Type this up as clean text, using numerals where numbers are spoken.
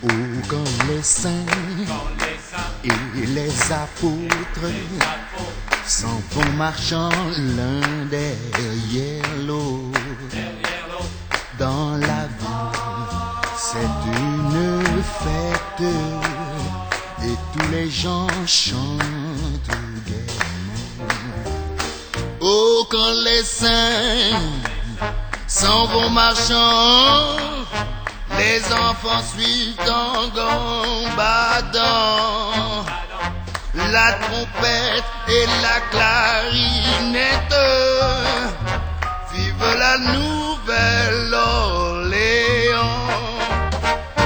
Oh, quand les saints et les apôtres s'en vont marchant l'un derrière l'autre dans la ville, c'est une fête et tous les gens chantent gaiement. Oh, quand les saints s'en vont marchant, les enfants suivent en gambadant la trompette et la clarinette. Vive la Nouvelle-Orléans.